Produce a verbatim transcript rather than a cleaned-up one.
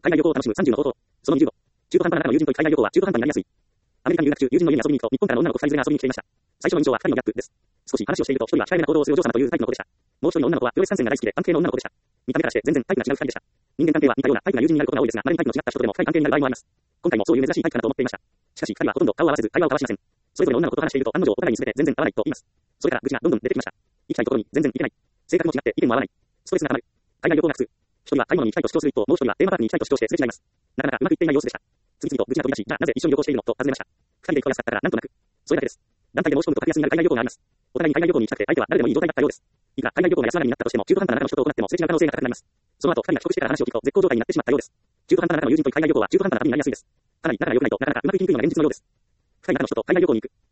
海外旅行を楽しむさんじゅうの方法。そのにじゅうご。中途半端な仲の友人と海外旅行は中途半端になりやすい。アメリカに留学中、友人の家に遊びに行くと、日本からの女の子ふたり連れが遊びに来ていました。最初の印象はふたりのギャップです。少し話をしていると、一人は控えめな行動をするお嬢様というタイプの子でした。もう一人の女の子はプロレス観戦が大好きで、安定の女の子でした。見た目からして全然タイプが違うふたりでした。人間関係は似たようなタイプな友人になることが多いですが、まるにタイプの違った人とでも深い関係になる場合もあります。今回もそういう珍しいタイプかなと思っていました。しかし、ふたりはほとんど顔を合わせず、会話を交わしません。それぞれの女の子と話していると、案の定お互いに全て全然合わないと言います。それから愚痴がどんどん出てきました。行きたいところに全然行けない。性格も違って意見も合わない。ストレスが溜まる。海外旅行が苦痛。一人は買い物に行きたいと主張する一方、もう一人はテーマパークに行きたいと主張してすれ違います。なかなかうまくいっていない様子でした。次々と愚痴が飛び出し、じゃあなぜ一緒に旅行しているのと尋ねました。二人で行くと安かったからなんとなく。それだけです。団体で申し込むと格安になる海外旅行があります。お互いに海外旅行に行きたくて相手は誰でもいい状態だったようです。いくら海外旅行が安上がりになったとしても中途半端な中の人と行ってもすれ違う可能性が高くなります。その後二人が帰国してから話を聞くと絶好状態になってしまったようです。中途半端な中の友人と海外旅行は中途半端な旅になりやすいです。かなり仲が良くないとなかなかうまくいきにくいのが現実のようです。二人の中の人と海外旅行に行く。